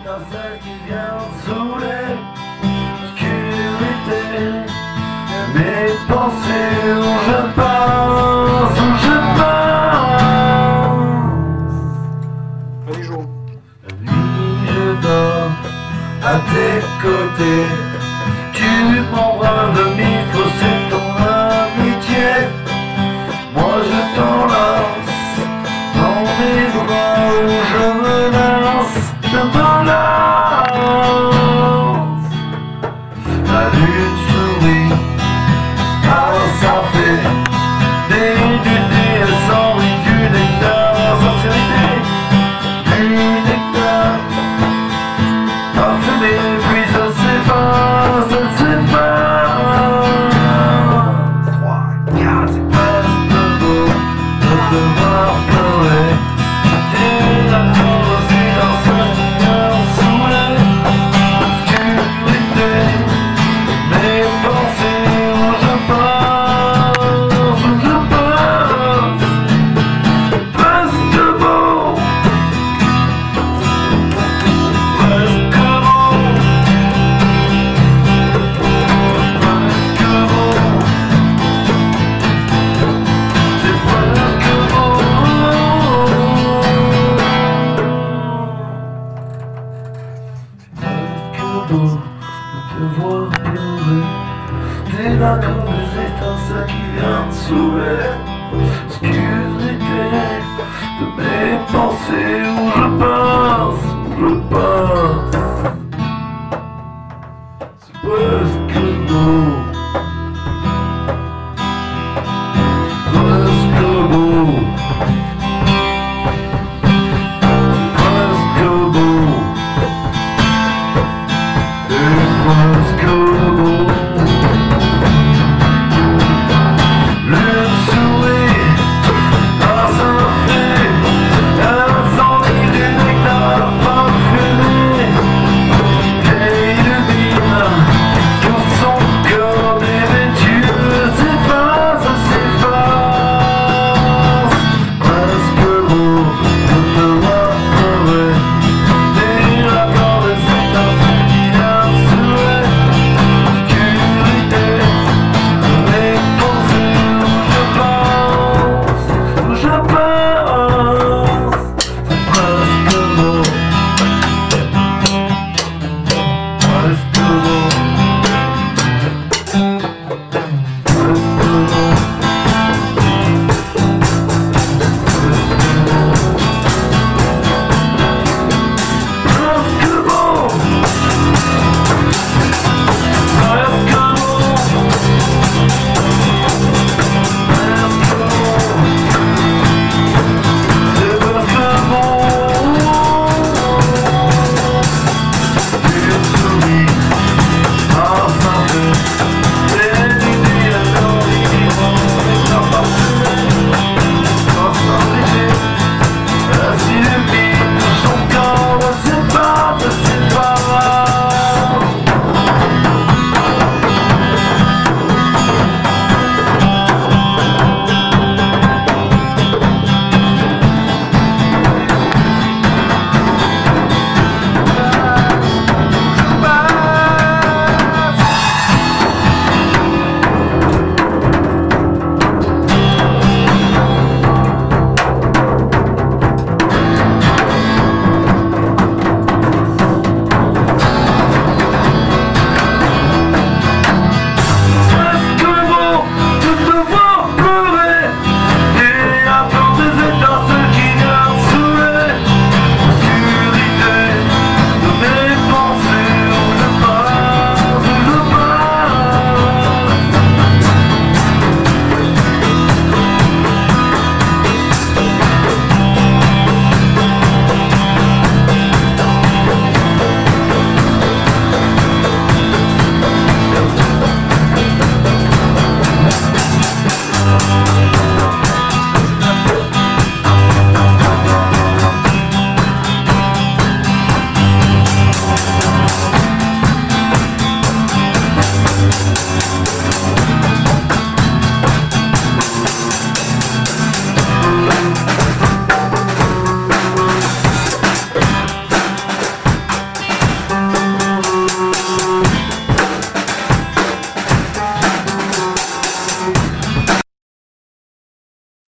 étincelle qui vient saouler l'obscurité de mes pensées où je pense, Allez, joue. La nuit je dors à tes côtés, tu m'embrasses le micro, c'est ton amitié. Moi je t'enlace dans mes bras où je me lance, je me lance. La lune sourit, alors ça fait des sans du nectar, sincérité, du nectar parfumé, puis ça se sépare, ça se sépare. 3, 4, c'est presque beau de te voir pleurer. Et la tour aussi dans ce cœur saoulé, l'obscurité, mes pensées où je pense, presque beau, presque beau, presque beau, c'est presque beau. Presque beau de te voir rayonner, t'es là comme des étincelles qui viennent saouler l'obscurité de mes pensées où je